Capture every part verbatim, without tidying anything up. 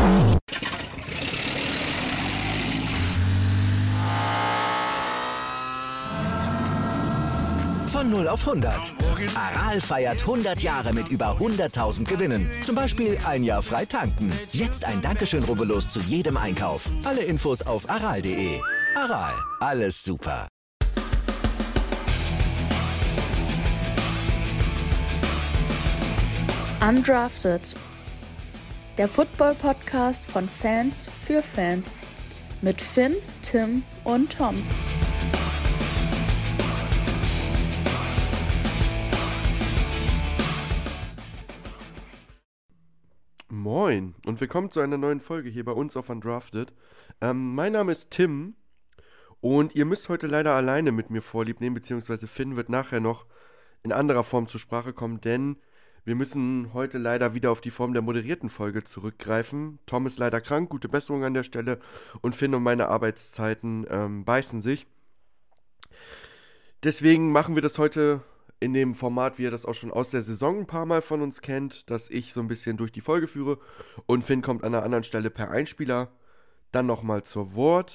Von null auf hundert. Aral feiert hundert Jahre mit über hunderttausend Gewinnen. Zum Beispiel ein Jahr frei tanken. Jetzt ein Dankeschön, rubbellos zu jedem Einkauf. Alle Infos auf aral punkt de. Aral, alles super. Undrafted. Der Football-Podcast von Fans für Fans. Mit Finn, Tim und Tom. Moin und willkommen zu einer neuen Folge hier bei uns auf Undrafted. Ähm, mein Name ist Tim und ihr müsst heute leider alleine mit mir Vorlieb nehmen, beziehungsweise Finn wird nachher noch in anderer Form zur Sprache kommen, denn wir müssen heute leider wieder auf die Form der moderierten Folge zurückgreifen. Tom ist leider krank, gute Besserung an der Stelle, und Finn und meine Arbeitszeiten ähm, beißen sich. Deswegen machen wir das heute in dem Format, wie ihr das auch schon aus der Saison ein paar Mal von uns kennt, dass ich so ein bisschen durch die Folge führe und Finn kommt an einer anderen Stelle per Einspieler dann nochmal zur Wort.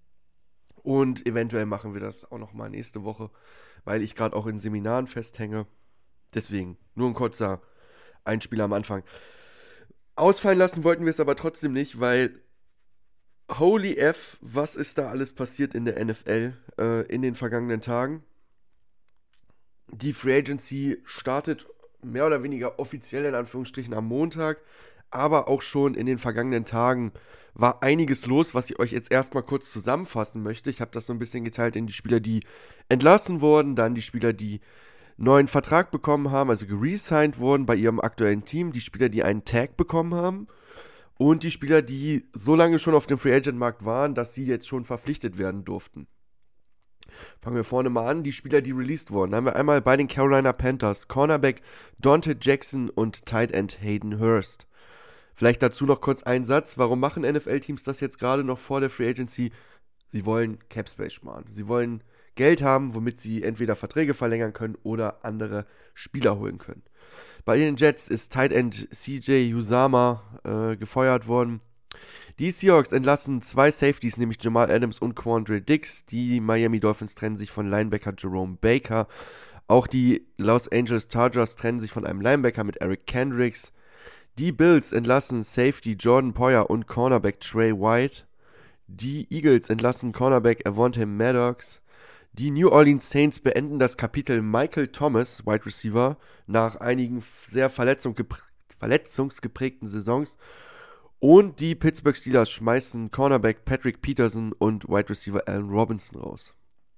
Und eventuell machen wir das auch nochmal nächste Woche, weil ich gerade auch in Seminaren festhänge. Deswegen nur ein kurzer Einspieler am Anfang. Ausfallen lassen wollten wir es aber trotzdem nicht, weil holy F, was ist da alles passiert in der N F L äh, in den vergangenen Tagen? Die Free Agency startet mehr oder weniger offiziell in Anführungsstrichen am Montag, aber auch schon in den vergangenen Tagen war einiges los, was ich euch jetzt erstmal kurz zusammenfassen möchte. Ich habe das so ein bisschen geteilt in die Spieler, die entlassen wurden, dann die Spieler, die neuen Vertrag bekommen haben, also geresigned wurden bei ihrem aktuellen Team, die Spieler, die einen Tag bekommen haben und die Spieler, die so lange schon auf dem Free Agent Markt waren, dass sie jetzt schon verpflichtet werden durften. Fangen wir vorne mal an, die Spieler, die released wurden. Da haben wir einmal bei den Carolina Panthers Cornerback Dante Jackson und Tight End Hayden Hurst. Vielleicht dazu noch kurz ein Satz, warum machen N F L-Teams das jetzt gerade noch vor der Free Agency? Sie wollen Cap Space sparen. Sie wollen Geld haben, womit sie entweder Verträge verlängern können oder andere Spieler holen können. Bei den Jets ist Tight End C J Uzomah äh, gefeuert worden. Die Seahawks entlassen zwei Safeties, nämlich Jamal Adams und Quandre Diggs. Die Miami Dolphins trennen sich von Linebacker Jerome Baker. Auch die Los Angeles Chargers trennen sich von einem Linebacker mit Eric Kendricks. Die Bills entlassen Safety Jordan Poyer und Cornerback Trey White. Die Eagles entlassen Cornerback Avonte Maddox. Die New Orleans Saints beenden das Kapitel Michael Thomas, Wide Receiver, nach einigen sehr verletzungsgeprägten Saisons. Und die Pittsburgh Steelers schmeißen Cornerback Patrick Peterson und Wide Receiver Allen Robinson raus.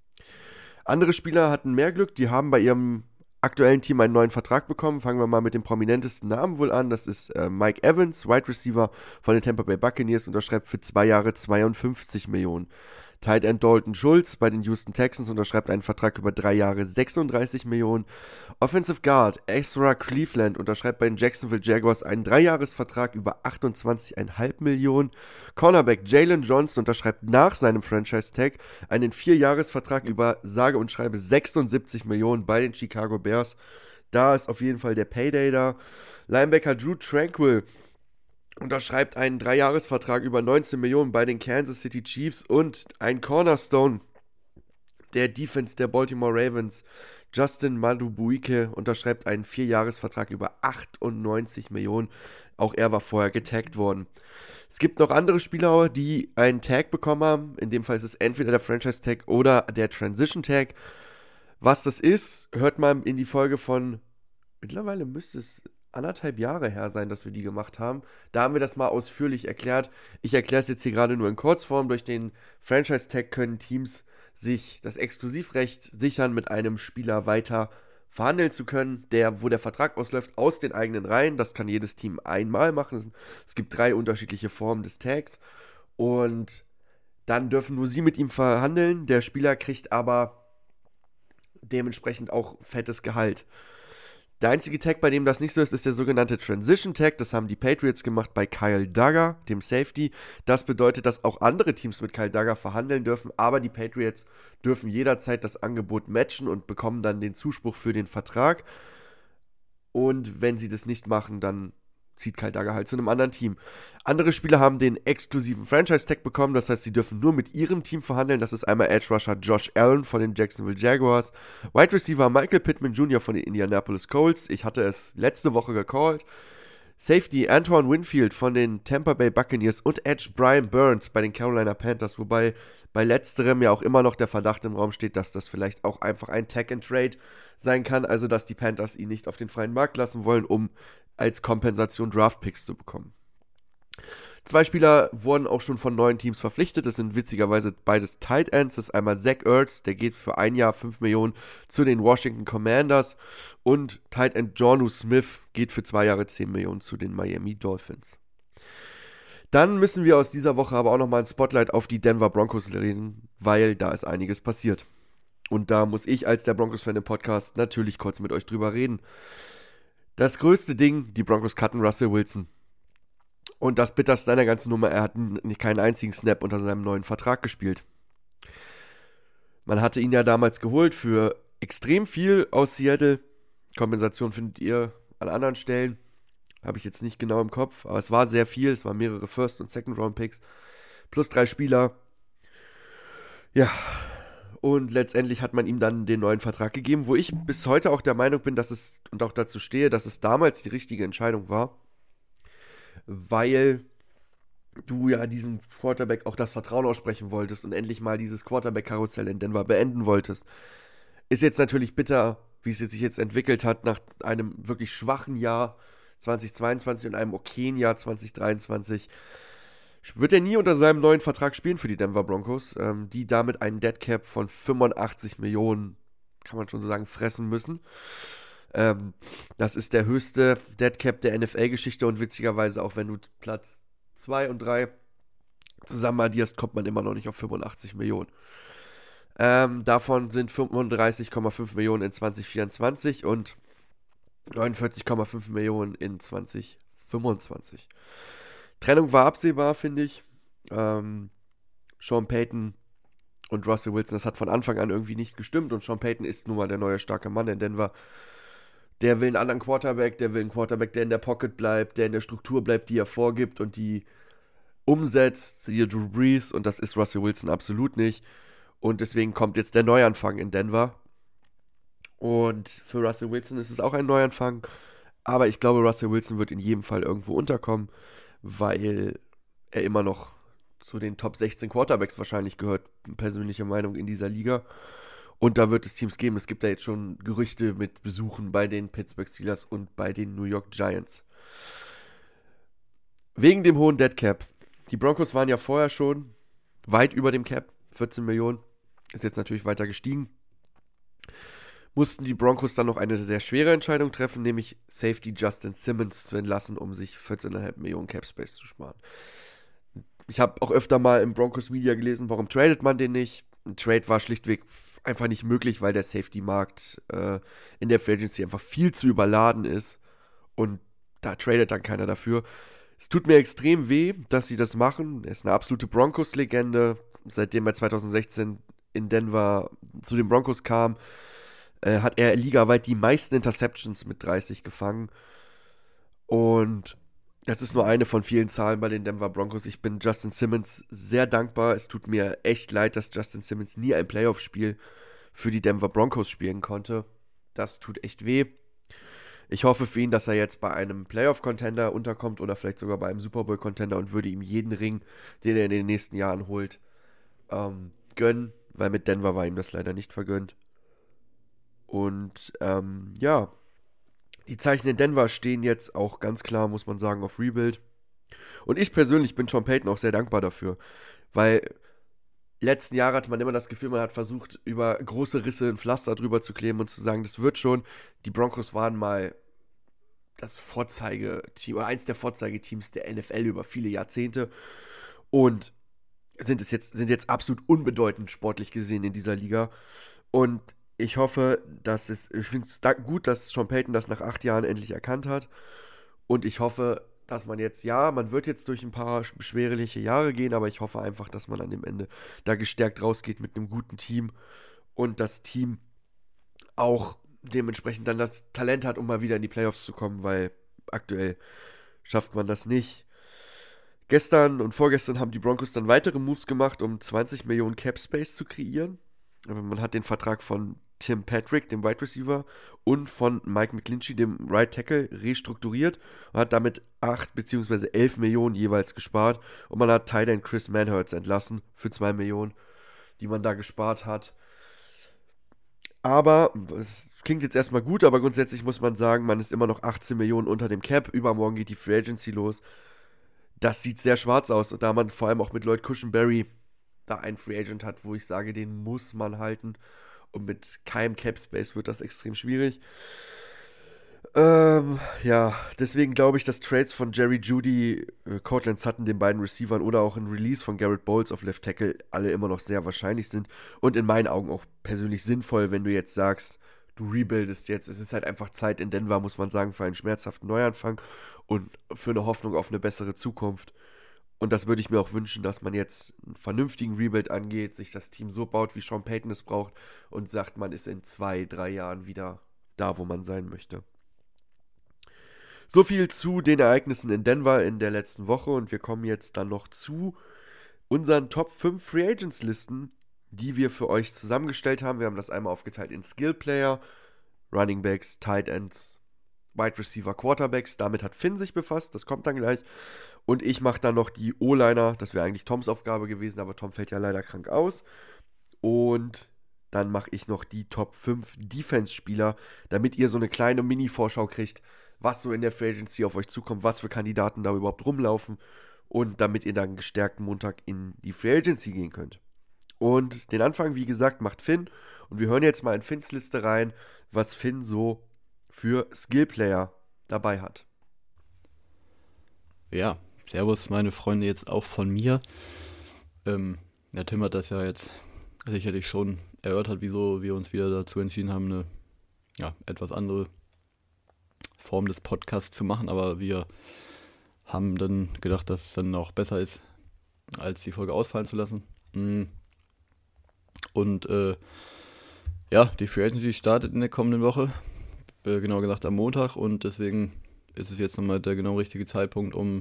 Andere Spieler hatten mehr Glück, die haben bei ihrem aktuellen Team einen neuen Vertrag bekommen. Fangen wir mal mit dem prominentesten Namen wohl an. Das ist äh, Mike Evans, Wide Receiver von den Tampa Bay Buccaneers, unterschreibt für zwei Jahre zweiundfünfzig Millionen. Tight End Dalton Schultz bei den Houston Texans unterschreibt einen Vertrag über drei Jahre sechsunddreißig Millionen. Offensive Guard Ezra Cleveland unterschreibt bei den Jacksonville Jaguars einen Dreijahresvertrag über achtundzwanzig Komma fünf Millionen. Cornerback Jalen Johnson unterschreibt nach seinem Franchise-Tag einen Vierjahresvertrag über sage und schreibe sechsundsiebzig Millionen bei den Chicago Bears. Da ist auf jeden Fall der Payday da. Linebacker Drew Tranquill unterschreibt einen Dreijahresvertrag über neunzehn Millionen bei den Kansas City Chiefs und ein Cornerstone der Defense der Baltimore Ravens, Justin Madubuike, unterschreibt einen Vierjahresvertrag über achtundneunzig Millionen. Auch er war vorher getaggt worden. Es gibt noch andere Spieler, die einen Tag bekommen haben. In dem Fall ist es entweder der Franchise-Tag oder der Transition-Tag. Was das ist, hört mal in die Folge von, mittlerweile müsste es anderthalb Jahre her sein, dass wir die gemacht haben. Da haben wir das mal ausführlich erklärt. Ich erkläre es jetzt hier gerade nur in Kurzform. Durch den Franchise-Tag können Teams sich das Exklusivrecht sichern, mit einem Spieler weiter verhandeln zu können, der, wo der Vertrag ausläuft, aus den eigenen Reihen. Das kann jedes Team einmal machen. Es gibt drei unterschiedliche Formen des Tags und dann dürfen nur sie mit ihm verhandeln. Der Spieler kriegt aber dementsprechend auch fettes Gehalt. Der einzige Tag, bei dem das nicht so ist, ist der sogenannte Transition Tag. Das haben die Patriots gemacht bei Kyle Duggar, dem Safety. Das bedeutet, dass auch andere Teams mit Kyle Duggar verhandeln dürfen, aber die Patriots dürfen jederzeit das Angebot matchen und bekommen dann den Zuspruch für den Vertrag. Und wenn sie das nicht machen, dann zieht Kyle Duggar halt zu einem anderen Team. Andere Spieler haben den exklusiven Franchise-Tag bekommen, das heißt, sie dürfen nur mit ihrem Team verhandeln. Das ist einmal Edge Rusher Josh Allen von den Jacksonville Jaguars, Wide Receiver Michael Pittman Junior von den Indianapolis Colts, ich hatte es letzte Woche gecallt, Safety Antoine Winfield von den Tampa Bay Buccaneers und Edge Brian Burns bei den Carolina Panthers, wobei bei letzterem ja auch immer noch der Verdacht im Raum steht, dass das vielleicht auch einfach ein Tag-and-Trade sein kann, also dass die Panthers ihn nicht auf den freien Markt lassen wollen, um als Kompensation Draft-Picks zu bekommen. Zwei Spieler wurden auch schon von neuen Teams verpflichtet. Das sind witzigerweise beides Tight Ends. Das ist einmal Zach Ertz, der geht für ein Jahr fünf Millionen zu den Washington Commanders. Und Tight End Jonnu Smith geht für zwei Jahre zehn Millionen zu den Miami Dolphins. Dann müssen wir aus dieser Woche aber auch nochmal ein Spotlight auf die Denver Broncos reden, weil da ist einiges passiert. Und da muss ich als der Broncos-Fan im Podcast natürlich kurz mit euch drüber reden. Das größte Ding, die Broncos cutten Russell Wilson. Und das Bitterste an der ganzen Nummer, er hat keinen einzigen Snap unter seinem neuen Vertrag gespielt. Man hatte ihn ja damals geholt für extrem viel aus Seattle. Kompensation findet ihr an anderen Stellen. Habe ich jetzt nicht genau im Kopf, aber es war sehr viel. Es waren mehrere First- und Second-Round-Picks. Plus drei Spieler. Ja, und letztendlich hat man ihm dann den neuen Vertrag gegeben, wo ich bis heute auch der Meinung bin, dass es, und auch dazu stehe, dass es damals die richtige Entscheidung war. Weil du ja diesem Quarterback auch das Vertrauen aussprechen wolltest und endlich mal dieses Quarterback-Karussell in Denver beenden wolltest. Ist jetzt natürlich bitter, wie es sich jetzt entwickelt hat, nach einem wirklich schwachen Jahr zweitausendzweiundzwanzig und einem okayen Jahr zweitausenddreiundzwanzig. Wird er nie unter seinem neuen Vertrag spielen für die Denver Broncos, ähm, die damit einen Deadcap von fünfundachtzig Millionen, kann man schon so sagen, fressen müssen. Ähm, das ist der höchste Deadcap der N F L-Geschichte und witzigerweise auch wenn du Platz zwei und drei zusammen addierst, kommt man immer noch nicht auf fünfundachtzig Millionen. Ähm, davon sind fünfunddreißig Komma fünf Millionen in zwanzig vierundzwanzig und neunundvierzig Komma fünf Millionen in zwanzig fünfundzwanzig. Trennung war absehbar, finde ich. Ähm, Sean Payton und Russell Wilson, das hat von Anfang an irgendwie nicht gestimmt und Sean Payton ist nun mal der neue starke Mann in Denver. Der will einen anderen Quarterback, der will einen Quarterback, der in der Pocket bleibt, der in der Struktur bleibt, die er vorgibt und die umsetzt, siehe Drew Brees, und das ist Russell Wilson absolut nicht. Und deswegen kommt jetzt der Neuanfang in Denver. Und für Russell Wilson ist es auch ein Neuanfang, aber ich glaube, Russell Wilson wird in jedem Fall irgendwo unterkommen, weil er immer noch zu den Top sechzehn Quarterbacks wahrscheinlich gehört, persönliche Meinung, in dieser Liga. Und da wird es Teams geben. Es gibt da jetzt schon Gerüchte mit Besuchen bei den Pittsburgh Steelers und bei den New York Giants. Wegen dem hohen Dead Cap. Die Broncos waren ja vorher schon weit über dem Cap, vierzehn Millionen. Ist jetzt natürlich weiter gestiegen. Mussten die Broncos dann noch eine sehr schwere Entscheidung treffen, nämlich Safety Justin Simmons zu entlassen, um sich vierzehn Komma fünf Millionen Cap Space zu sparen. Ich habe auch öfter mal im Broncos Media gelesen, warum tradet man den nicht? Ein Trade war schlichtweg einfach nicht möglich, weil der Safety-Markt äh, in der Free Agency einfach viel zu überladen ist und da tradet dann keiner dafür. Es tut mir extrem weh, dass sie das machen. Er ist eine absolute Broncos-Legende. Seitdem er zweitausendsechzehn in Denver zu den Broncos kam, äh, hat er ligaweit die meisten Interceptions mit dreißig gefangen. Und das ist nur eine von vielen Zahlen bei den Denver Broncos. Ich bin Justin Simmons sehr dankbar. Es tut mir echt leid, dass Justin Simmons nie ein Playoff-Spiel für die Denver Broncos spielen konnte. Das tut echt weh. Ich hoffe für ihn, dass er jetzt bei einem Playoff-Contender unterkommt oder vielleicht sogar bei einem Super Bowl-Contender und würde ihm jeden Ring, den er in den nächsten Jahren holt, ähm, gönnen, weil mit Denver war ihm das leider nicht vergönnt. Und ähm, ja, die Zeichen in Denver stehen jetzt auch ganz klar, muss man sagen, auf Rebuild. Und ich persönlich bin Sean Payton auch sehr dankbar dafür, weil letzten Jahre hatte man immer das Gefühl, man hat versucht, über große Risse ein Pflaster drüber zu kleben und zu sagen, das wird schon. Die Broncos waren mal das Vorzeigeteam oder eins der Vorzeigeteams der N F L über viele Jahrzehnte und sind es jetzt, sind jetzt absolut unbedeutend sportlich gesehen in dieser Liga. Und ich hoffe, dass es, ich finde es gut, dass Sean Payton das nach acht Jahren endlich erkannt hat. Und ich hoffe, dass man jetzt, ja, man wird jetzt durch ein paar beschwerliche Jahre gehen, aber ich hoffe einfach, dass man an dem Ende da gestärkt rausgeht mit einem guten Team und das Team auch dementsprechend dann das Talent hat, um mal wieder in die Playoffs zu kommen, weil aktuell schafft man das nicht. Gestern und vorgestern haben die Broncos dann weitere Moves gemacht, um zwanzig Millionen Cap Space zu kreieren. Man hat den Vertrag von Tim Patrick, dem Wide Receiver, und von Mike McGlinchey, dem Right Tackle, restrukturiert und hat damit acht bzw. elf Millionen jeweils gespart. Und man hat Tight End Chris Manhertz entlassen für zwei Millionen, die man da gespart hat. Aber, es klingt jetzt erstmal gut, aber grundsätzlich muss man sagen, man ist immer noch achtzehn Millionen unter dem Cap. Übermorgen geht die Free Agency los. Das sieht sehr schwarz aus, da man vor allem auch mit Lloyd Cushenberry da einen Free Agent hat, wo ich sage, den muss man halten. Und mit keinem Cap Space wird das extrem schwierig. Ähm, ja, deswegen glaube ich, dass Trades von Jerry Jeudy, äh, Cortland Sutton, den beiden Receivern, oder auch ein Release von Garrett Bowles auf Left Tackle alle immer noch sehr wahrscheinlich sind und in meinen Augen auch persönlich sinnvoll, wenn du jetzt sagst, du rebuildest jetzt. Es ist halt einfach Zeit in Denver, muss man sagen, für einen schmerzhaften Neuanfang und für eine Hoffnung auf eine bessere Zukunft. Und das würde ich mir auch wünschen, dass man jetzt einen vernünftigen Rebuild angeht, sich das Team so baut, wie Sean Payton es braucht und sagt, man ist in zwei, drei Jahren wieder da, wo man sein möchte. So viel zu den Ereignissen in Denver in der letzten Woche und wir kommen jetzt dann noch zu unseren Top fünf Free Agents Listen, die wir für euch zusammengestellt haben. Wir haben das einmal aufgeteilt in Skill Player, Running Backs, Tight Ends, Wide Receiver, Quarterbacks. Damit hat Finn sich befasst, das kommt dann gleich. Und ich mache dann noch die O-Liner, das wäre eigentlich Toms Aufgabe gewesen, aber Tom fällt ja leider krank aus. Und dann mache ich noch die Top fünf Defense-Spieler, damit ihr so eine kleine Mini-Vorschau kriegt, was so in der Free Agency auf euch zukommt, was für Kandidaten da überhaupt rumlaufen und damit ihr dann gestärkten Montag in die Free Agency gehen könnt. Und den Anfang, wie gesagt, macht Finn und wir hören jetzt mal in Finns Liste rein, was Finn so für Skill-Player dabei hat. Ja, servus meine Freunde jetzt auch von mir. Ähm, der Tim hat das ja jetzt sicherlich schon erörtert, wieso wir uns wieder dazu entschieden haben, eine ja, etwas andere Form des Podcasts zu machen, aber wir haben dann gedacht, dass es dann auch besser ist, als die Folge ausfallen zu lassen. Und äh, ja, die Free Agency startet in der kommenden Woche, äh, genau gesagt am Montag, und deswegen ist es jetzt nochmal der genau richtige Zeitpunkt, um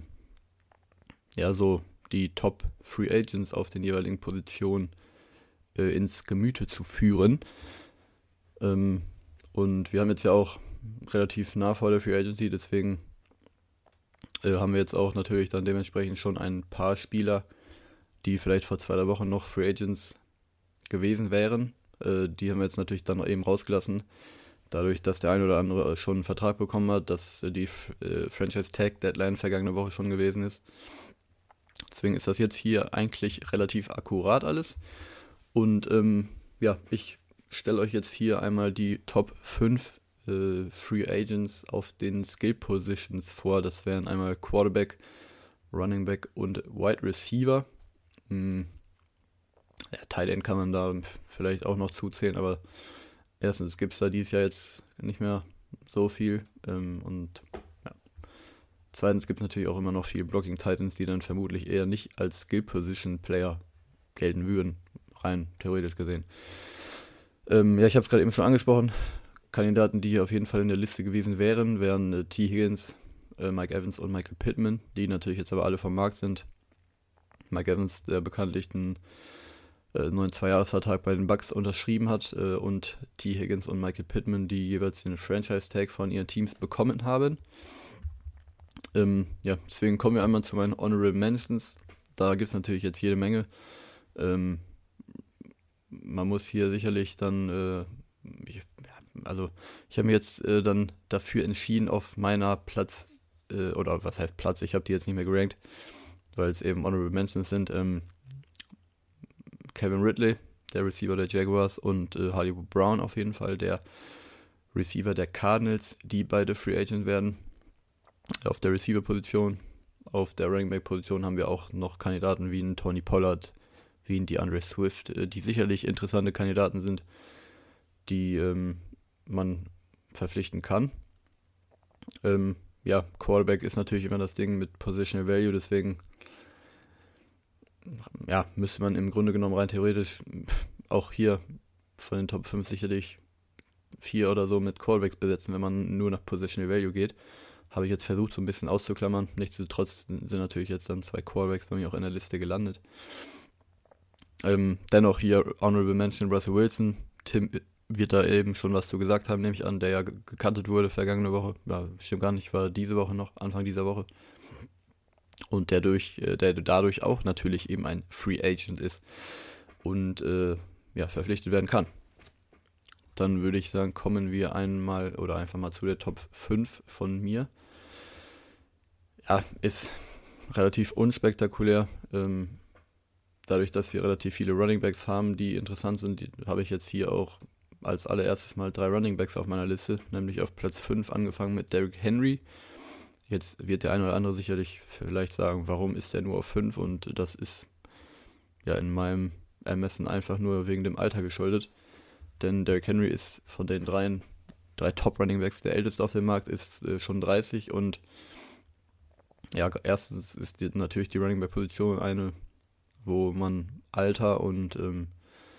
ja so die Top Free Agents auf den jeweiligen Positionen äh, ins Gemüte zu führen. Ähm, und wir haben jetzt ja auch relativ nah vor der Free Agency, deswegen äh, haben wir jetzt auch natürlich dann dementsprechend schon ein paar Spieler, die vielleicht vor zwei, drei Wochen noch Free Agents gewesen wären. Äh, die haben wir jetzt natürlich dann eben rausgelassen, dadurch, dass der ein oder andere schon einen Vertrag bekommen hat, dass die äh, Franchise Tag Deadline vergangene Woche schon gewesen ist. Deswegen ist das jetzt hier eigentlich relativ akkurat alles. Und ähm, ja, ich stelle euch jetzt hier einmal die Top fünf äh, Free Agents auf den Skill Positions vor. Das wären einmal Quarterback, Running Back und Wide Receiver. Hm. Ja, Tight End kann man da vielleicht auch noch zuzählen, aber erstens gibt es da dieses Jahr jetzt nicht mehr so viel. Ähm, und ja. Zweitens gibt es natürlich auch immer noch viele Blocking Titans, die dann vermutlich eher nicht als Skill Position Player gelten würden, rein theoretisch gesehen. Ähm, ja, ich habe es gerade eben schon angesprochen. Kandidaten, die hier auf jeden Fall in der Liste gewesen wären, wären äh, T. Higgins, äh, Mike Evans und Michael Pittman, die natürlich jetzt aber alle vom Markt sind. Mike Evans, der bekanntlich einen äh, neuen Zweijahresvertrag bei den Bucks unterschrieben hat, äh, und T. Higgins und Michael Pittman, die jeweils den Franchise-Tag von ihren Teams bekommen haben. Ähm, ja, deswegen kommen wir einmal zu meinen Honorable Mentions. Da gibt es natürlich jetzt jede Menge. Ähm, man muss hier sicherlich dann, äh, ich, also ich habe mich jetzt äh, dann dafür entschieden, auf meiner Platz, äh, oder was heißt Platz, ich habe die jetzt nicht mehr gerankt, weil es eben Honorable Mentions sind, ähm, Kevin Ridley, der Receiver der Jaguars, und äh, Hollywood Brown auf jeden Fall, der Receiver der Cardinals, die beide Free Agent werden. Auf der Receiver-Position, auf der Running Back-Position haben wir auch noch Kandidaten wie ein Tony Pollard, wie ein DeAndre Swift, äh, die sicherlich interessante Kandidaten sind, die ähm, man verpflichten kann. Ähm, ja, Quarterback ist natürlich immer das Ding mit Positional Value, deswegen ja, müsste man im Grunde genommen rein theoretisch auch hier von den Top fünf sicherlich vier oder so mit Quarterbacks besetzen, wenn man nur nach Positional Value geht. habe ich jetzt versucht, so ein bisschen auszuklammern. Nichtsdestotrotz sind natürlich jetzt dann zwei Quarterbacks bei mir auch in der Liste gelandet. Ähm, dennoch hier Honorable Mention Russell Wilson. Tim wird da eben schon was zu gesagt haben, nehme ich an, der ja gekantet wurde vergangene Woche. Ja, stimmt gar nicht, war diese Woche noch, Anfang dieser Woche. Und der, durch, der dadurch auch natürlich eben ein Free Agent ist und äh, ja, verpflichtet werden kann. Dann würde ich sagen, kommen wir einmal oder einfach mal zu der Top fünf von mir. Ja, ist relativ unspektakulär. Ähm, dadurch, dass wir relativ viele Runningbacks haben, die interessant sind, die, habe ich jetzt hier auch als allererstes mal drei Runningbacks auf meiner Liste, nämlich auf Platz fünf angefangen mit Derrick Henry. Jetzt wird der eine oder andere sicherlich vielleicht sagen, warum ist der nur auf fünf? Und das ist ja in meinem Ermessen einfach nur wegen dem Alter geschuldet. Denn Derrick Henry ist von den dreien, drei Top-Runningbacks der älteste auf dem Markt, ist äh, schon dreißig. Und ja, erstens ist die, natürlich die Runningback-Position eine, wo man Alter und ähm,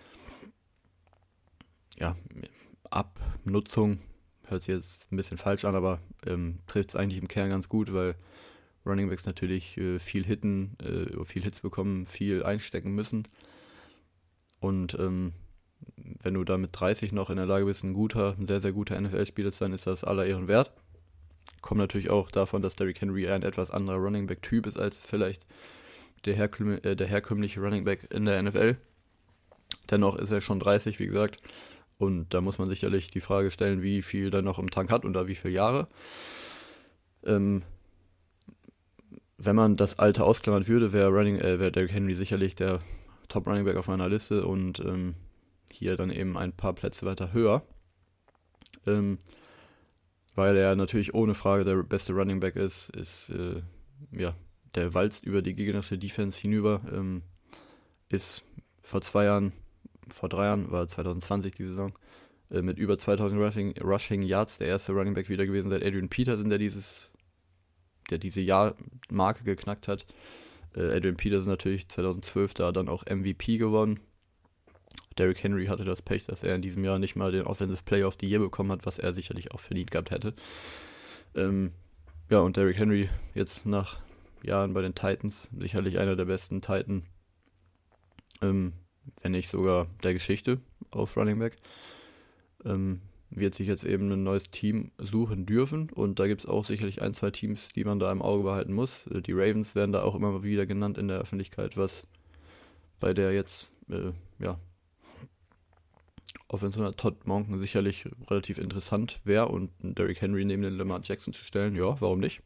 ja, Abnutzung, hört sich jetzt ein bisschen falsch an, aber ähm, trifft es eigentlich im Kern ganz gut, weil Runningbacks natürlich äh, viel hitten, äh, viel Hits bekommen, viel einstecken müssen. Und ähm, wenn du da mit dreißig noch in der Lage bist, ein guter, ein sehr, sehr guter N F L-Spieler zu sein, ist das aller Ehren wert. Kommt natürlich auch davon, dass Derrick Henry ein etwas anderer Runningback-Typ ist als vielleicht der, herküm- äh, der herkömmliche Runningback in der N F L. Dennoch ist er schon dreißig, wie gesagt. Und da muss man sicherlich die Frage stellen, wie viel er noch im Tank hat und da wie viele Jahre. Ähm, wenn man das Alter ausklammern würde, wäre Running, äh, wäre Derrick Henry sicherlich der Top-Running-Back auf meiner Liste und ähm, hier dann eben ein paar Plätze weiter höher. Ähm, weil er natürlich ohne Frage der beste Running-Back ist, ist äh, ja, der walzt über die gegnerische Defense hinüber, ähm, ist vor zwei Jahren vor drei Jahren, war zwanzig zwanzig die Saison, äh, mit über zweitausend Rushing, Rushing Yards der erste Running Back wieder gewesen seit Adrian Peterson, der dieses, der diese Jahrmarke geknackt hat. Äh, Adrian Peterson natürlich zwanzig zwölf da dann auch M V P gewonnen. Derrick Henry hatte das Pech, dass er in diesem Jahr nicht mal den Offensive Player of the Year bekommen hat, was er sicherlich auch verdient gehabt hätte. Ähm, ja, und Derrick Henry jetzt nach Jahren bei den Titans, sicherlich einer der besten Titan, ähm, wenn nicht sogar der Geschichte auf Running Back, ähm, wird sich jetzt eben ein neues Team suchen dürfen und da gibt es auch sicherlich ein, zwei Teams, die man da im Auge behalten muss. Die Ravens werden da auch immer wieder genannt in der Öffentlichkeit, was bei der jetzt, äh, ja, Offensive Todd Monken sicherlich relativ interessant wäre und Derrick Henry neben den Lamar Jackson zu stellen, ja, warum nicht?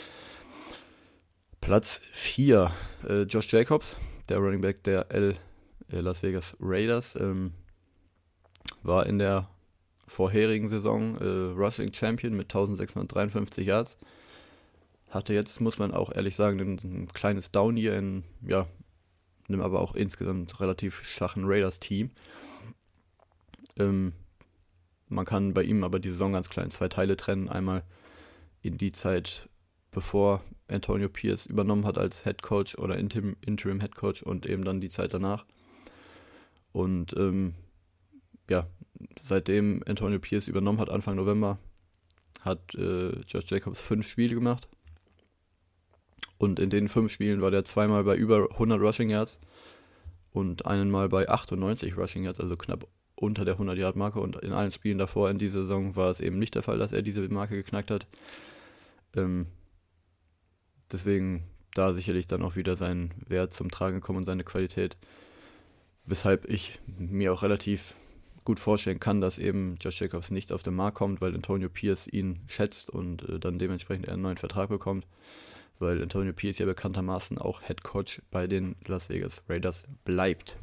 Platz vier, äh, Josh Jacobs, der Running Back der L Las Vegas Raiders, ähm, war in der vorherigen Saison äh, Rushing Champion mit eintausendsechshundertdreiundfünfzig Yards. Hatte jetzt, muss man auch ehrlich sagen, ein, ein kleines Down hier in, ja, einem aber auch insgesamt relativ schwachen Raiders-Team. Ähm, man kann bei ihm aber die Saison ganz klar in zwei Teile trennen. Einmal in die Zeit, bevor Antonio Pierce übernommen hat als Head Coach oder Interim, Interim Head Coach und eben dann die Zeit danach. Und ähm, ja, seitdem Antonio Pierce übernommen hat, Anfang November, hat äh, Josh Jacobs fünf Spiele gemacht. Und in den fünf Spielen war der zweimal bei über hundert Rushing Yards und einmal bei achtundneunzig Rushing Yards, also knapp unter der hundert Yard Marke. Und in allen Spielen davor in dieser Saison war es eben nicht der Fall, dass er diese Marke geknackt hat. Ähm, deswegen da sicherlich dann auch wieder sein Wert zum Tragen gekommen und seine Qualität. Weshalb ich mir auch relativ gut vorstellen kann, dass eben Josh Jacobs nicht auf den Markt kommt, weil Antonio Pierce ihn schätzt und äh, dann dementsprechend einen neuen Vertrag bekommt. Weil Antonio Pierce ja bekanntermaßen auch Head Coach bei den Las Vegas Raiders bleibt.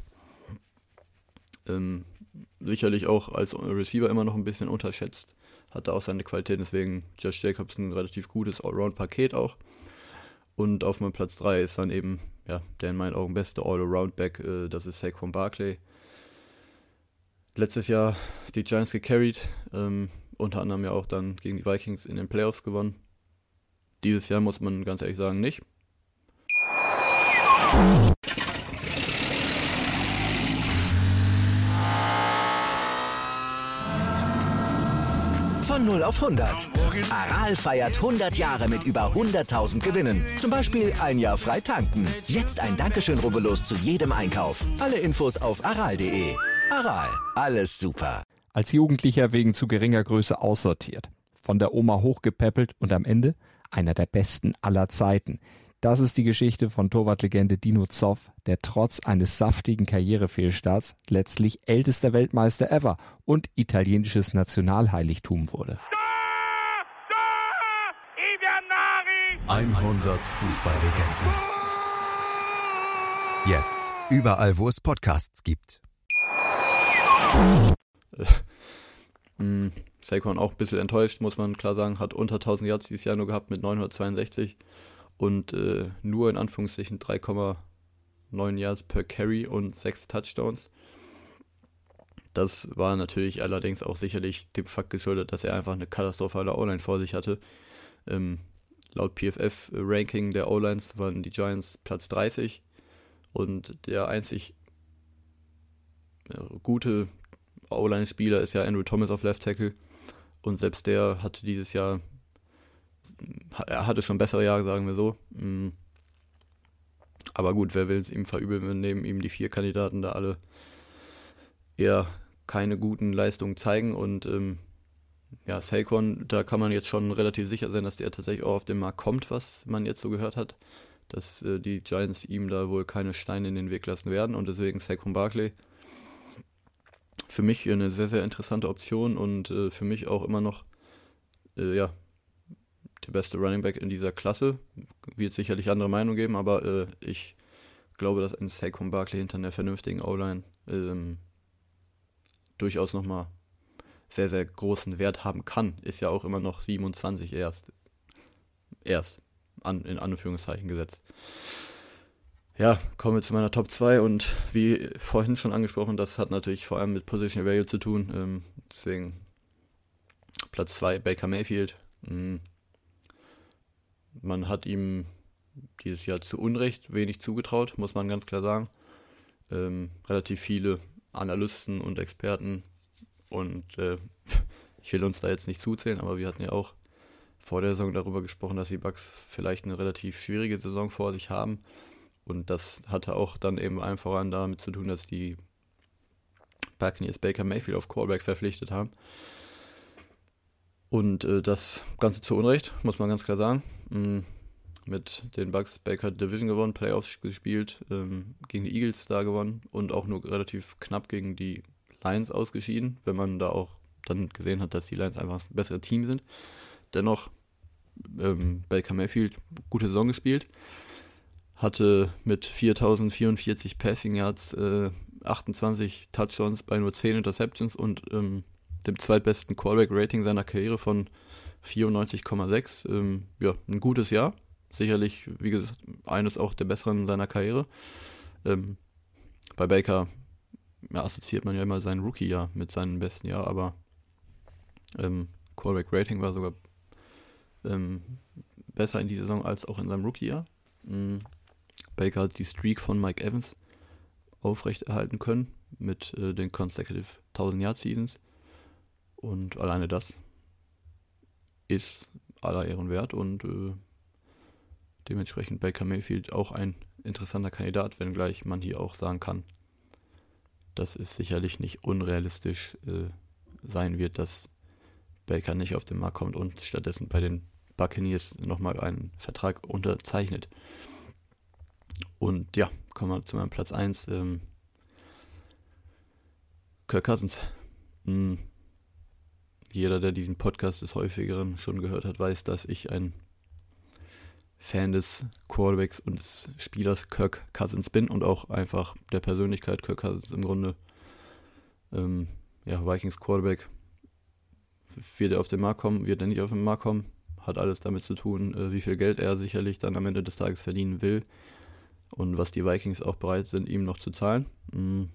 Ähm, sicherlich auch als Receiver immer noch ein bisschen unterschätzt. Hat da auch seine Qualität, deswegen Josh Jacobs ein relativ gutes Allround-Paket auch. Und auf meinem Platz drei ist dann eben, ja, der in meinen Augen beste All-Around-Back, äh, das ist Saquon Barkley. Letztes Jahr die Giants gecarried, ähm, unter anderem ja auch dann gegen die Vikings in den Playoffs gewonnen. Dieses Jahr muss man ganz ehrlich sagen, nicht. Von null auf hundert. Aral feiert hundert Jahre mit über hunderttausend Gewinnen. Zum Beispiel ein Jahr frei tanken. Jetzt ein Dankeschön, rubbellos zu jedem Einkauf. Alle Infos auf aral punkt de. Aral, alles super. Als Jugendlicher wegen zu geringer Größe aussortiert. Von der Oma hochgepäppelt und am Ende einer der besten aller Zeiten. Das ist die Geschichte von Torwartlegende Dino Zoff, der trotz eines saftigen Karrierefehlstarts letztlich ältester Weltmeister ever und italienisches Nationalheiligtum wurde. hundert Fußballlegenden. Jetzt überall, wo es Podcasts gibt. Äh, Saquon auch ein bisschen enttäuscht, muss man klar sagen, hat unter tausend Yards dieses Jahr nur gehabt mit neunhundertzweiundsechzig und äh, nur in Anführungszeichen drei Komma neun Yards per Carry und sechs Touchdowns. Das war natürlich allerdings auch sicherlich dem Fakt geschuldet, dass er einfach eine katastrophale O-Line vor sich hatte. Ähm, laut P F F-Ranking der O-Lines waren die Giants Platz dreißig und der einzig äh, gute O-Line-Spieler ist ja Andrew Thomas auf Left Tackle und selbst der hatte dieses Jahr, er hatte schon bessere Jahre, sagen wir so. Aber gut, wer will es ihm verübeln, wenn neben ihm die vier Kandidaten da alle eher keine guten Leistungen zeigen und ähm, ja, Saquon, da kann man jetzt schon relativ sicher sein, dass der tatsächlich auch auf den Markt kommt, was man jetzt so gehört hat, dass äh, die Giants ihm da wohl keine Steine in den Weg lassen werden und deswegen Saquon Barkley für mich eine sehr, sehr interessante Option und äh, für mich auch immer noch äh, ja, der beste Running Back in dieser Klasse. Wird sicherlich andere Meinung geben, aber äh, ich glaube, dass ein Saquon Barkley hinter einer vernünftigen O-Line ähm, durchaus nochmal sehr, sehr großen Wert haben kann. Ist ja auch immer noch siebenundzwanzig erst. Erst, an, in Anführungszeichen gesetzt. Ja, kommen wir zu meiner Top zwei und wie vorhin schon angesprochen, das hat natürlich vor allem mit Positional Value zu tun. Ähm, deswegen Platz zwei, Baker Mayfield. Mhm. Man hat ihm dieses Jahr zu Unrecht wenig zugetraut, muss man ganz klar sagen. Ähm, relativ viele Analysten und Experten und äh, ich will uns da jetzt nicht zuzählen, aber wir hatten ja auch vor der Saison darüber gesprochen, dass die Bucks vielleicht eine relativ schwierige Saison vor sich haben. Und das hatte auch dann eben allen voran damit zu tun, dass die Buccaneers Baker Mayfield auf Quarterback verpflichtet haben. Und äh, das Ganze zu Unrecht, muss man ganz klar sagen. Mhm. Mit den Bucks Baker Division gewonnen, Playoffs gespielt, ähm, gegen die Eagles da gewonnen und auch nur relativ knapp gegen die Lions ausgeschieden, wenn man da auch dann gesehen hat, dass die Lions einfach das bessere Team sind. Dennoch ähm, Baker Mayfield gute Saison gespielt. Hatte mit viertausendvierundvierzig Passing Yards äh, achtundzwanzig Touchdowns bei nur zehn Interceptions und ähm, dem zweitbesten Quarterback-Rating seiner Karriere von vierundneunzig Komma sechs. Ähm, ja, ein gutes Jahr. Sicherlich, wie gesagt, eines auch der besseren seiner Karriere. Ähm, bei Baker ja, assoziiert man ja immer sein Rookie-Jahr mit seinem besten Jahr, aber ähm, Quarterback-Rating war sogar ähm, besser in dieser Saison als auch in seinem Rookie-Jahr. Mhm. Baker hat die Streak von Mike Evans aufrechterhalten können mit äh, den consecutive tausend-Yard-Seasons und alleine das ist aller Ehren wert und äh, dementsprechend Baker Mayfield auch ein interessanter Kandidat, wenngleich man hier auch sagen kann, dass es sicherlich nicht unrealistisch äh, sein wird, dass Baker nicht auf den Markt kommt und stattdessen bei den Buccaneers nochmal einen Vertrag unterzeichnet. Und ja, kommen wir zu meinem Platz eins. Ähm, Kirk Cousins. Hm. Jeder, der diesen Podcast des Häufigeren schon gehört hat, weiß, dass ich ein Fan des Quarterbacks und des Spielers Kirk Cousins bin und auch einfach der Persönlichkeit Kirk Cousins im Grunde. Ähm, ja, Vikings Quarterback. Wird er auf den Markt kommen, wird er nicht auf den Markt kommen? Hat alles damit zu tun, äh, wie viel Geld er sicherlich dann am Ende des Tages verdienen will und was die Vikings auch bereit sind, ihm noch zu zahlen. Mhm.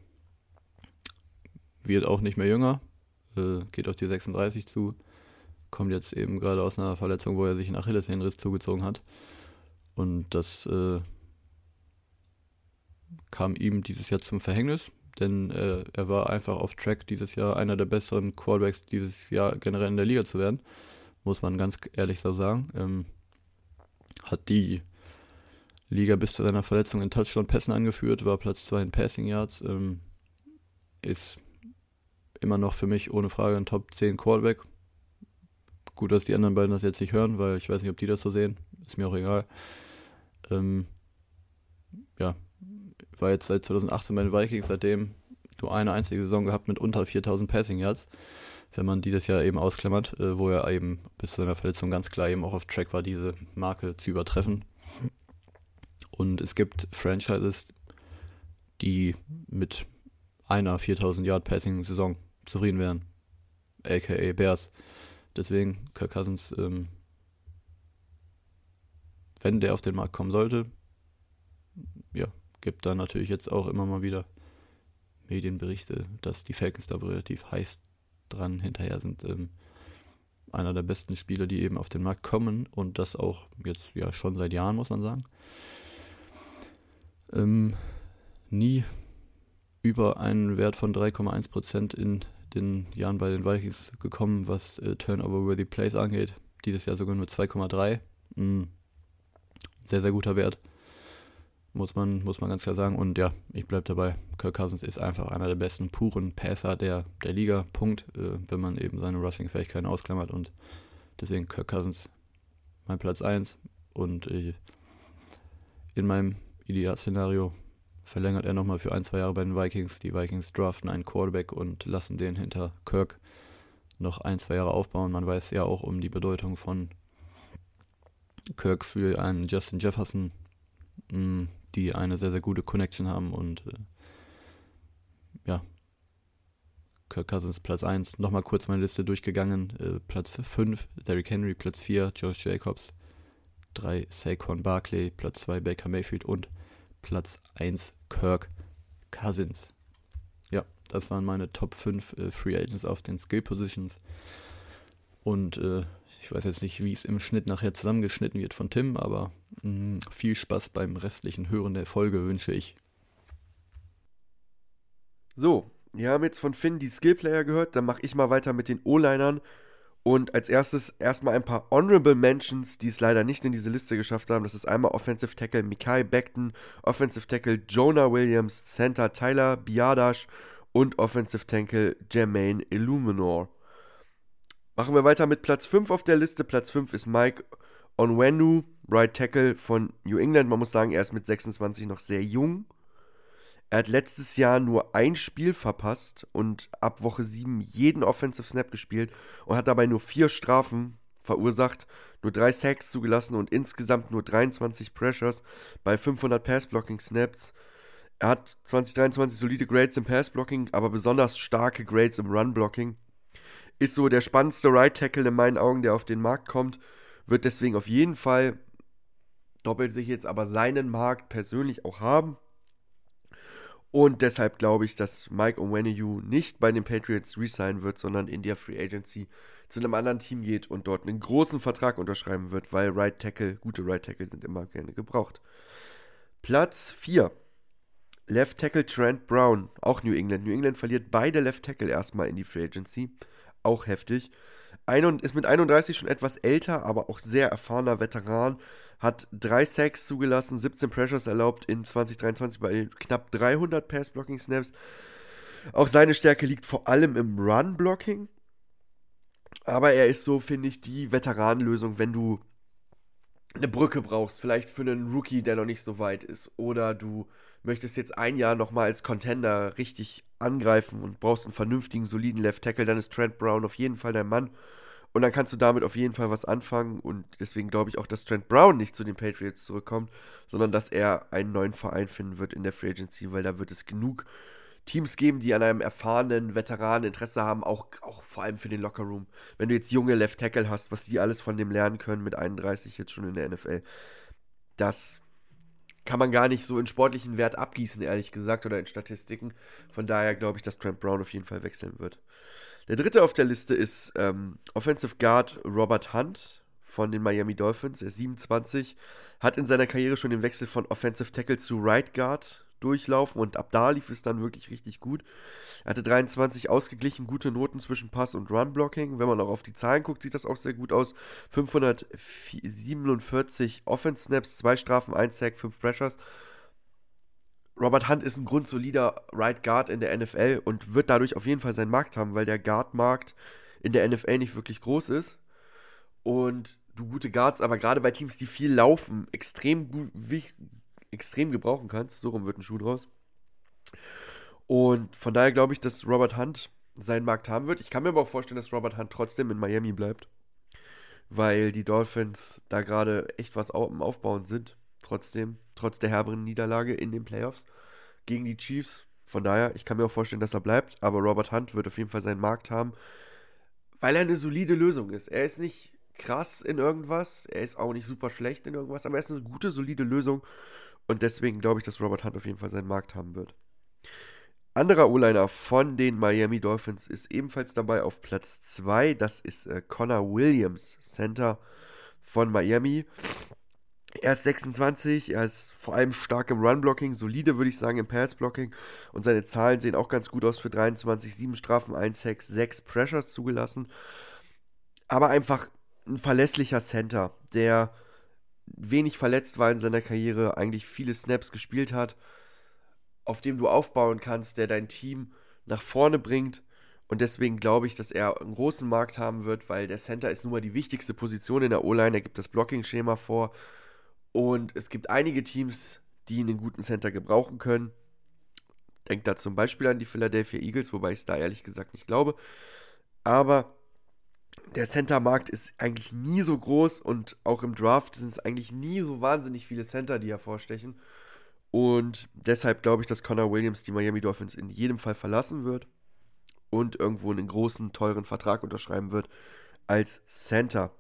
Wird auch nicht mehr jünger, äh, geht auf die sechsunddreißig zu, kommt jetzt eben gerade aus einer Verletzung, wo er sich einen Achillessehnenriss zugezogen hat und das äh, kam ihm dieses Jahr zum Verhängnis, denn äh, er war einfach auf Track, dieses Jahr einer der besseren Quarterbacks dieses Jahr generell in der Liga zu werden, muss man ganz ehrlich so sagen. Ähm, hat die Liga bis zu seiner Verletzung in Touchdown-Pässen angeführt, war Platz zwei in Passing Yards, ähm, ist immer noch für mich ohne Frage ein Top zehn Quarterback. Gut, dass die anderen beiden das jetzt nicht hören, weil ich weiß nicht, ob die das so sehen. Ist mir auch egal. Ähm, ja, war jetzt seit zwanzig achtzehn bei den Vikings, seitdem nur eine einzige Saison gehabt mit unter viertausend Passing Yards. Wenn man dieses Jahr eben ausklammert, äh, wo er eben bis zu seiner Verletzung ganz klar eben auch auf Track war, diese Marke zu übertreffen. Und es gibt Franchises, die mit einer viertausend Yard Passing Saison zufrieden wären, aka Bears. Deswegen Kirk Cousins, ähm, wenn der auf den Markt kommen sollte, ja, gibt da natürlich jetzt auch immer mal wieder Medienberichte, dass die Falcons da relativ heiß dran hinterher sind. Ähm, einer der besten Spieler, die eben auf den Markt kommen und das auch jetzt ja schon seit Jahren, muss man sagen. Ähm, nie über einen Wert von drei Komma eins Prozent in den Jahren bei den Vikings gekommen, was äh, Turnover-worthy Plays angeht. Dieses Jahr sogar nur zwei Komma drei. Mm, sehr, sehr guter Wert. Muss man, muss man ganz klar sagen. Und ja, ich bleibe dabei. Kirk Cousins ist einfach einer der besten puren Passer der, der Liga. Punkt. Äh, wenn man eben seine Rushing-Fähigkeiten ausklammert. Und deswegen Kirk Cousins mein Platz eins. Und äh, in meinem Idealszenario verlängert er nochmal für ein, zwei Jahre bei den Vikings. Die Vikings draften einen Quarterback und lassen den hinter Kirk noch ein, zwei Jahre aufbauen. Man weiß ja auch um die Bedeutung von Kirk für einen Justin Jefferson, die eine sehr, sehr gute Connection haben. Und äh, ja, Kirk Cousins Platz eins. Nochmal kurz meine Liste durchgegangen. Äh, Platz fünf, Derrick Henry. Platz vier, Josh Jacobs. drei, Saquon Barkley. Platz zwei, Baker Mayfield. Und Platz eins, Kirk Cousins. Ja, das waren meine Top fünf äh, Free Agents auf den Skill Positions. Und äh, ich weiß jetzt nicht, wie es im Schnitt nachher zusammengeschnitten wird von Tim, aber mh, viel Spaß beim restlichen Hören der Folge wünsche ich. So, wir haben jetzt von Finn die Skill-Player gehört, dann mache ich mal weiter mit den O-Linern. Und als erstes erstmal ein paar Honorable Mentions, die es leider nicht in diese Liste geschafft haben. Das ist einmal Offensive Tackle Mekhi Becton, Offensive Tackle Jonah Williams, Center Tyler Biadasz und Offensive Tackle Jermaine Illuminor. Machen wir weiter mit Platz fünf auf der Liste. Platz fünf ist Mike Onwenu, Right Tackle von New England. Man muss sagen, er ist mit sechsundzwanzig noch sehr jung. Er hat letztes Jahr nur ein Spiel verpasst und ab Woche sieben jeden Offensive Snap gespielt und hat dabei nur vier Strafen verursacht, nur drei Sacks zugelassen und insgesamt nur dreiundzwanzig Pressures bei fünfhundert Pass-Blocking-Snaps. Er hat zwanzig dreiundzwanzig solide Grades im Pass-Blocking, aber besonders starke Grades im Run-Blocking. Ist so der spannendste Right Tackle in meinen Augen, der auf den Markt kommt. Wird deswegen auf jeden Fall, doppelt sich jetzt aber seinen Markt persönlich auch haben. Und deshalb glaube ich, dass Mike Onwenu nicht bei den Patriots resignen wird, sondern in der Free Agency zu einem anderen Team geht und dort einen großen Vertrag unterschreiben wird, weil Right Tackle, gute Right Tackle sind immer gerne gebraucht. Platz vier. Left Tackle Trent Brown, auch New England. New England verliert beide Left Tackle erstmal in die Free Agency. Auch heftig. Ein, ist mit einunddreißig schon etwas älter, aber auch sehr erfahrener Veteran. Hat drei Sacks zugelassen, siebzehn Pressures erlaubt in zwanzig dreiundzwanzig bei knapp dreihundert Pass-Blocking-Snaps. Auch seine Stärke liegt vor allem im Run-Blocking. Aber er ist so, finde ich, die Veteranenlösung, wenn du eine Brücke brauchst, vielleicht für einen Rookie, der noch nicht so weit ist. Oder du möchtest jetzt ein Jahr nochmal als Contender richtig angreifen und brauchst einen vernünftigen, soliden Left Tackle, dann ist Trent Brown auf jeden Fall dein Mann. Und dann kannst du damit auf jeden Fall was anfangen. Und deswegen glaube ich auch, dass Trent Brown nicht zu den Patriots zurückkommt, sondern dass er einen neuen Verein finden wird in der Free Agency, weil da wird es genug Teams geben, die an einem erfahrenen Veteranen Interesse haben, auch, auch vor allem für den Lockerroom. Wenn du jetzt junge Left Tackle hast, was die alles von dem lernen können mit einunddreißig jetzt schon in der N F L, das kann man gar nicht so in sportlichen Wert abgießen, ehrlich gesagt, oder in Statistiken. Von daher glaube ich, dass Trent Brown auf jeden Fall wechseln wird. Der dritte auf der Liste ist ähm, Offensive Guard Robert Hunt von den Miami Dolphins. Er ist siebenundzwanzig, hat in seiner Karriere schon den Wechsel von Offensive Tackle zu Right Guard durchlaufen und ab da lief es dann wirklich richtig gut. Er hatte dreiundzwanzig ausgeglichen gute Noten zwischen Pass- und Run-Blocking. Wenn man auch auf die Zahlen guckt, sieht das auch sehr gut aus. fünfhundertsiebenundvierzig Offense-Snaps, zwei Strafen, ein Sack, fünf Pressures. Robert Hunt ist ein grundsolider Right Guard in der N F L und wird dadurch auf jeden Fall seinen Markt haben, weil der Guard-Markt in der N F L nicht wirklich groß ist. Und du gute Guards, aber gerade bei Teams, die viel laufen, extrem gut, extrem gebrauchen kannst. So rum wird ein Schuh draus. Und von daher glaube ich, dass Robert Hunt seinen Markt haben wird. Ich kann mir aber auch vorstellen, dass Robert Hunt trotzdem in Miami bleibt, weil die Dolphins da gerade echt was am Aufbauen sind. Trotzdem, trotz der herberen Niederlage in den Playoffs gegen die Chiefs. Von daher, ich kann mir auch vorstellen, dass er bleibt, aber Robert Hunt wird auf jeden Fall seinen Markt haben, weil er eine solide Lösung ist. Er ist nicht krass in irgendwas, er ist auch nicht super schlecht in irgendwas, aber er ist eine gute, solide Lösung und deswegen glaube ich, dass Robert Hunt auf jeden Fall seinen Markt haben wird. Anderer O-Liner von den Miami Dolphins ist ebenfalls dabei auf Platz zwei, das ist äh, Connor Williams, Center von Miami. Er ist sechsundzwanzig, er ist vor allem stark im Run-Blocking, solide würde ich sagen im Pass-Blocking und seine Zahlen sehen auch ganz gut aus für dreiundzwanzig, sieben Strafen, eins Sacks, sechs Pressures zugelassen. Aber einfach ein verlässlicher Center, der wenig verletzt war in seiner Karriere, eigentlich viele Snaps gespielt hat, auf dem du aufbauen kannst, der dein Team nach vorne bringt. Und deswegen glaube ich, dass er einen großen Markt haben wird, weil der Center ist nun mal die wichtigste Position in der O-Line, er gibt das Blocking-Schema vor. Und es gibt einige Teams, die einen guten Center gebrauchen können. Denkt da zum Beispiel an die Philadelphia Eagles, wobei ich es da ehrlich gesagt nicht glaube. Aber der Center-Markt ist eigentlich nie so groß und auch im Draft sind es eigentlich nie so wahnsinnig viele Center, die hervorstechen. Und deshalb glaube ich, dass Connor Williams die Miami Dolphins in jedem Fall verlassen wird und irgendwo einen großen, teuren Vertrag unterschreiben wird als Center.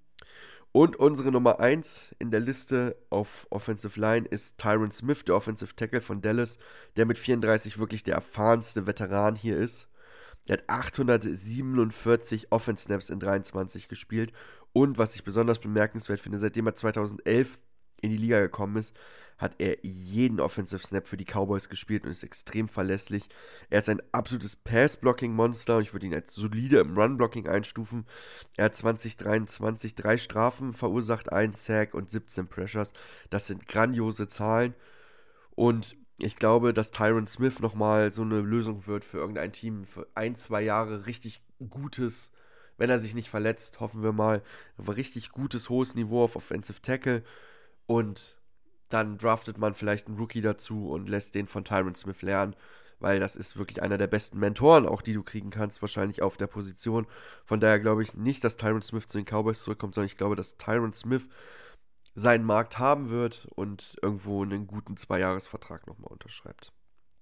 Und unsere Nummer eins in der Liste auf Offensive Line ist Tyron Smith, der Offensive Tackle von Dallas, der mit vierunddreißig wirklich der erfahrenste Veteran hier ist. Der hat achthundertsiebenundvierzig Offense-Snaps in dreiundzwanzig gespielt. Und was ich besonders bemerkenswert finde, seitdem er zweitausendelf in die Liga gekommen ist, hat er jeden Offensive Snap für die Cowboys gespielt und ist extrem verlässlich. Er ist ein absolutes Pass-Blocking-Monster und ich würde ihn als solide im Run-Blocking einstufen. Er hat zwanzig dreiundzwanzig drei Strafen verursacht, ein Sack und siebzehn Pressures. Das sind grandiose Zahlen und ich glaube, dass Tyron Smith nochmal so eine Lösung wird für irgendein Team, für ein, zwei Jahre richtig gutes, wenn er sich nicht verletzt, hoffen wir mal, richtig gutes, hohes Niveau auf Offensive Tackle und dann draftet man vielleicht einen Rookie dazu und lässt den von Tyron Smith lernen, weil das ist wirklich einer der besten Mentoren, auch die du kriegen kannst, wahrscheinlich auf der Position. Von daher glaube ich nicht, dass Tyron Smith zu den Cowboys zurückkommt, sondern ich glaube, dass Tyron Smith seinen Markt haben wird und irgendwo einen guten Zweijahresvertrag nochmal unterschreibt.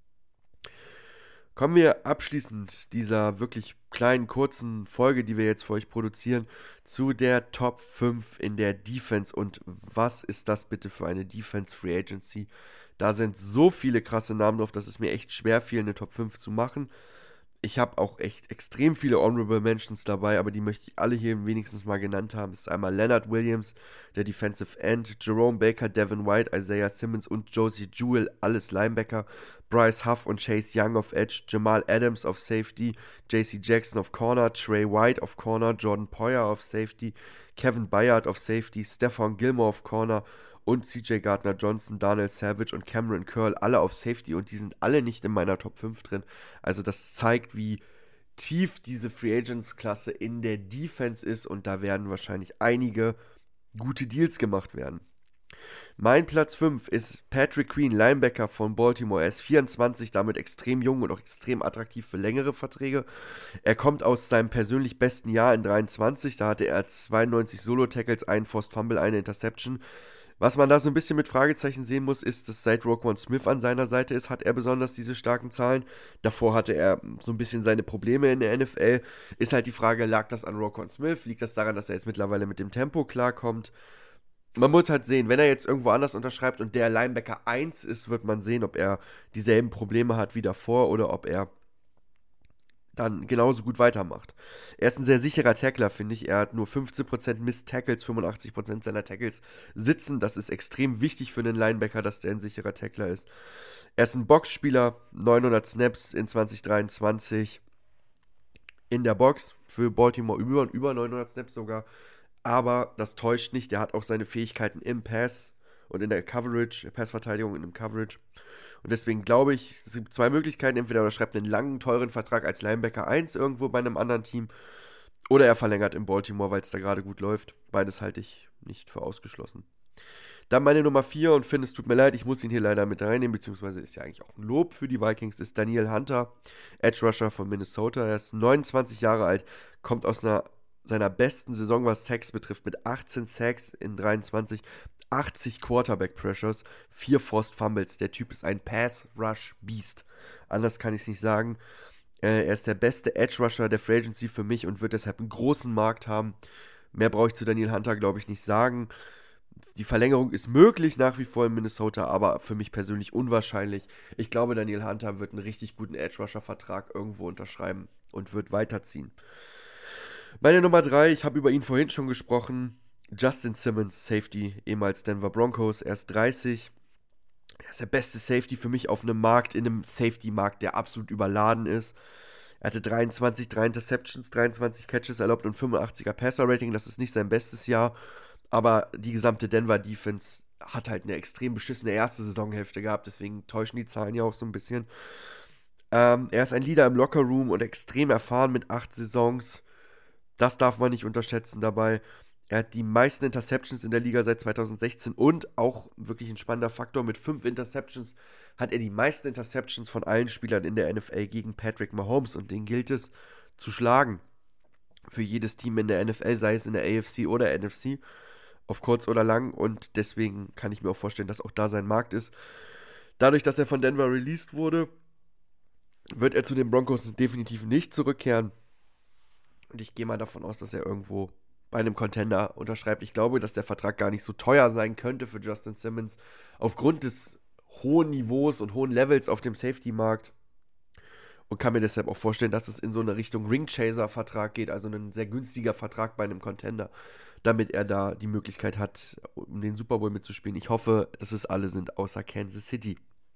Kommen wir abschließend dieser wirklich kleinen, kurzen Folge, die wir jetzt für euch produzieren, zu der Top fünf in der Defense. Und was ist das bitte für eine Defense Free Agency? Da sind so viele krasse Namen drauf, dass es mir echt schwer fiel, eine Top fünf zu machen. Ich habe auch echt extrem viele Honorable Mentions dabei, aber die möchte ich alle hier wenigstens mal genannt haben. Es ist einmal Leonard Williams, der Defensive End, Jerome Baker, Devin White, Isaiah Simmons und Josie Jewell, alles Linebacker, Bryce Huff und Chase Young auf Edge, Jamal Adams auf Safety, J C Jackson auf Corner, Trey White auf Corner, Jordan Poyer auf Safety, Kevin Byard auf Safety, Stephon Gilmore auf Corner und C J Gardner-Johnson, Daniel Savage und Cameron Curl, alle auf Safety und die sind alle nicht in meiner Top fünf drin. Also das zeigt, wie tief diese Free Agents-Klasse in der Defense ist und da werden wahrscheinlich einige gute Deals gemacht werden. Mein Platz fünf ist Patrick Queen, Linebacker von Baltimore. Er ist vierundzwanzig, damit extrem jung und auch extrem attraktiv für längere Verträge. Er kommt aus seinem persönlich besten Jahr in dreiundzwanzig, da hatte er zweiundneunzig Solo-Tackles, einen Forced Fumble, eine Interception. Was man da so ein bisschen mit Fragezeichen sehen muss, ist, dass seit Roquan Smith an seiner Seite ist, hat er besonders diese starken Zahlen. Davor hatte er so ein bisschen seine Probleme in der N F L. Ist halt die Frage, lag das an Roquan Smith? Liegt das daran, dass er jetzt mittlerweile mit dem Tempo klarkommt? Man muss halt sehen, wenn er jetzt irgendwo anders unterschreibt und der Linebacker eins ist, wird man sehen, ob er dieselben Probleme hat wie davor oder ob er dann genauso gut weitermacht. Er ist ein sehr sicherer Tackler, finde ich. Er hat nur fünfzehn Prozent Missed Tackles, fünfundachtzig Prozent seiner Tackles sitzen. Das ist extrem wichtig für einen Linebacker, dass der ein sicherer Tackler ist. Er ist ein Boxspieler, neunhundert Snaps in zwanzig dreiundzwanzig in der Box. Für Baltimore über und über neunhundert Snaps sogar. Aber das täuscht nicht. Der hat auch seine Fähigkeiten im Pass und in der Coverage, Passverteidigung und im Coverage. Und deswegen glaube ich, es gibt zwei Möglichkeiten. Entweder er schreibt einen langen, teuren Vertrag als Linebacker eins irgendwo bei einem anderen Team. Oder er verlängert in Baltimore, weil es da gerade gut läuft. Beides halte ich nicht für ausgeschlossen. Dann meine Nummer vier, und Finn, es tut mir leid, ich muss ihn hier leider mit reinnehmen, beziehungsweise ist ja eigentlich auch ein Lob für die Vikings, ist Danielle Hunter, Edge Rusher von Minnesota. Er ist neunundzwanzig Jahre alt, kommt aus einer, seiner besten Saison, was Sacks betrifft, mit achtzehn Sacks in dreiundzwanzig, achtzig Quarterback-Pressures, vier Forced Fumbles. Der Typ ist ein Pass-Rush-Beast. Anders kann ich es nicht sagen. Äh, er ist der beste Edge-Rusher der Free Agency für mich und wird deshalb einen großen Markt haben. Mehr brauche ich zu Danielle Hunter, glaube ich, nicht sagen. Die Verlängerung ist möglich nach wie vor in Minnesota, aber für mich persönlich unwahrscheinlich. Ich glaube, Danielle Hunter wird einen richtig guten Edge-Rusher-Vertrag irgendwo unterschreiben und wird weiterziehen. Meine Nummer drei, ich habe über ihn vorhin schon gesprochen, Justin Simmons, Safety, ehemals Denver Broncos, er ist dreißig. Er ist der beste Safety für mich auf einem Markt, in einem Safety-Markt, der absolut überladen ist. Er hatte dreiundzwanzig, drei Interceptions, dreiundzwanzig Catches erlaubt und fünfundachtziger Passer-Rating. Das ist nicht sein bestes Jahr, aber die gesamte Denver-Defense hat halt eine extrem beschissene erste Saisonhälfte gehabt, deswegen täuschen die Zahlen ja auch so ein bisschen. Ähm, er ist ein Leader im Lockerroom und extrem erfahren mit acht Saisons. Das darf man nicht unterschätzen dabei. Er hat die meisten Interceptions in der Liga seit zweitausendsechzehn und auch wirklich ein spannender Faktor, mit fünf Interceptions hat er die meisten Interceptions von allen Spielern in der N F L gegen Patrick Mahomes und den gilt es zu schlagen. Für jedes Team in der N F L, sei es in der A F C oder N F C, auf kurz oder lang, und deswegen kann ich mir auch vorstellen, dass auch da sein Markt ist. Dadurch, dass er von Denver released wurde, wird er zu den Broncos definitiv nicht zurückkehren und ich gehe mal davon aus, dass er irgendwo bei einem Contender unterschreibt. Ich glaube, dass der Vertrag gar nicht so teuer sein könnte für Justin Simmons, aufgrund des hohen Niveaus und hohen Levels auf dem Safety-Markt, und kann mir deshalb auch vorstellen, dass es in so eine Richtung Ring-Chaser-Vertrag geht, also ein sehr günstiger Vertrag bei einem Contender, damit er da die Möglichkeit hat, um den Super Bowl mitzuspielen. Ich hoffe, dass es alle sind, außer Kansas City.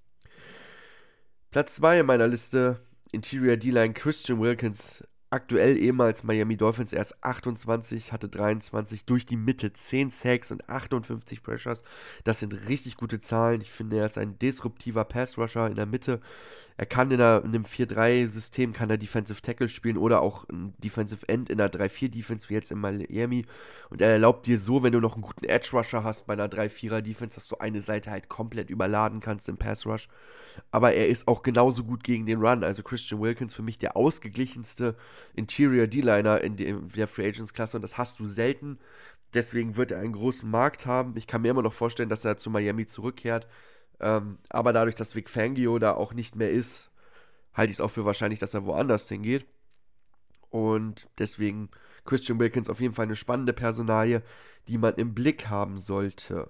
Platz zwei in meiner Liste, Interior D-Line Christian Wilkins, aktuell ehemals Miami Dolphins, er ist achtundzwanzig, hatte dreiundzwanzig durch die Mitte, zehn Sacks und achtundfünfzig Pressures. Das sind richtig gute Zahlen. Ich finde, er ist ein disruptiver Pass-Rusher in der Mitte. Er kann in, einer, in einem vier drei System kann er Defensive Tackle spielen oder auch ein Defensive End in einer drei vier Defense wie jetzt in Miami. Und er erlaubt dir so, wenn du noch einen guten Edge Rusher hast bei einer drei vierer Defense, dass du eine Seite halt komplett überladen kannst im Pass Rush. Aber er ist auch genauso gut gegen den Run. Also Christian Wilkins für mich der ausgeglichenste Interior D-Liner in der Free Agents Klasse, und das hast du selten. Deswegen wird er einen großen Markt haben. Ich kann mir immer noch vorstellen, dass er zu Miami zurückkehrt. Ähm, aber dadurch, dass Vic Fangio da auch nicht mehr ist, halte ich es auch für wahrscheinlich, dass er woanders hingeht. Und deswegen Christian Wilkins auf jeden Fall eine spannende Personalie, die man im Blick haben sollte.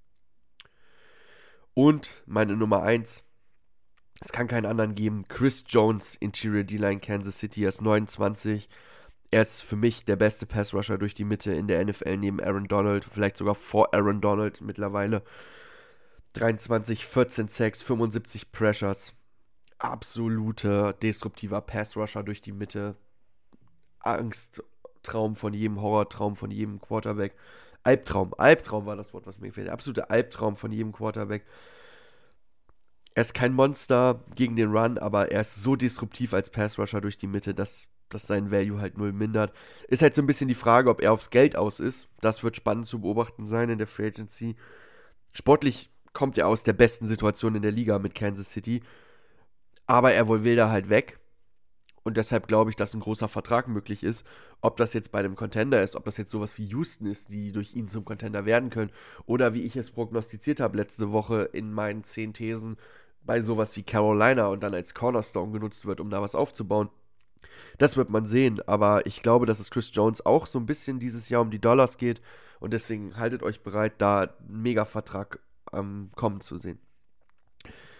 Und meine Nummer eins, es kann keinen anderen geben, Chris Jones, Interior D-Line Kansas City, er ist neunundzwanzig. Er ist für mich der beste Pass-Rusher durch die Mitte in der N F L neben Aaron Donald, vielleicht sogar vor Aaron Donald mittlerweile. dreiundzwanzig, vierzehn Sacks, fünfundsiebzig Pressures. Absoluter disruptiver Pass-Rusher durch die Mitte. Angsttraum von jedem, Horrortraum von jedem Quarterback. Albtraum, Albtraum war das Wort, was mir gefällt. Der absolute Albtraum von jedem Quarterback. Er ist kein Monster gegen den Run, aber er ist so disruptiv als Pass-Rusher durch die Mitte, dass, dass sein Value halt null mindert. Ist halt so ein bisschen die Frage, ob er aufs Geld aus ist. Das wird spannend zu beobachten sein in der Free Agency. Sportlich kommt er aus der besten Situation in der Liga mit Kansas City, aber er will da halt weg. Und deshalb glaube ich, dass ein großer Vertrag möglich ist. Ob das jetzt bei einem Contender ist, ob das jetzt sowas wie Houston ist, die durch ihn zum Contender werden können, oder wie ich es prognostiziert habe letzte Woche in meinen zehn Thesen, bei sowas wie Carolina und dann als Cornerstone genutzt wird, um da was aufzubauen. Das wird man sehen, aber ich glaube, dass es Chris Jones auch so ein bisschen dieses Jahr um die Dollars geht, und deswegen haltet euch bereit, da einen Mega-Vertrag ähm, kommen zu sehen.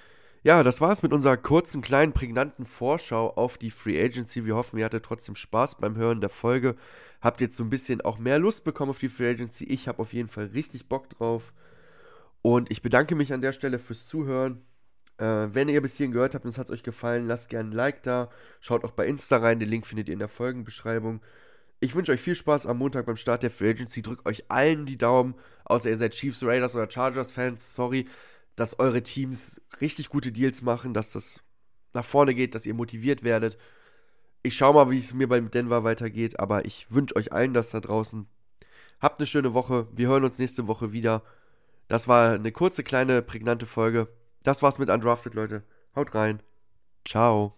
Ja, das war's mit unserer kurzen, kleinen, prägnanten Vorschau auf die Free Agency. Wir hoffen, ihr hattet trotzdem Spaß beim Hören der Folge. Habt jetzt so ein bisschen auch mehr Lust bekommen auf die Free Agency. Ich habe auf jeden Fall richtig Bock drauf. Und ich bedanke mich an der Stelle fürs Zuhören. Äh, wenn ihr bis hierhin gehört habt und es hat euch gefallen, lasst gerne ein Like da. Schaut auch bei Insta rein, den Link findet ihr in der Folgenbeschreibung. Ich wünsche euch viel Spaß am Montag beim Start der Free Agency. Drückt euch allen die Daumen, außer ihr seid Chiefs, Raiders oder Chargers-Fans. Sorry, dass eure Teams richtig gute Deals machen, dass das nach vorne geht, dass ihr motiviert werdet. Ich schaue mal, wie es mir beim Denver weitergeht, aber ich wünsche euch allen das da draußen. Habt eine schöne Woche. Wir hören uns nächste Woche wieder. Das war eine kurze, kleine, prägnante Folge. Das war's mit Undrafted, Leute. Haut rein. Ciao.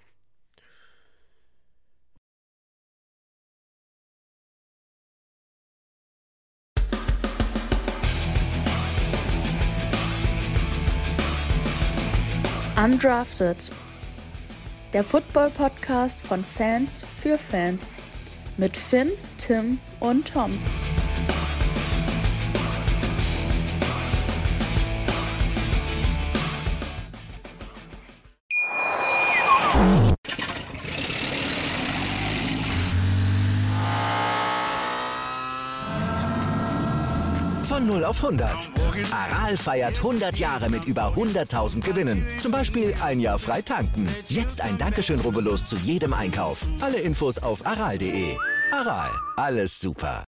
Undrafted. Der Football-Podcast von Fans für Fans. Mit Finn, Tim und Tom. Von null auf hundert. Aral feiert hundert Jahre mit über hunderttausend Gewinnen. Zum Beispiel ein Jahr frei tanken. Jetzt ein Dankeschön, rubbellos zu jedem Einkauf. Alle Infos auf aral punkt de. Aral, alles super.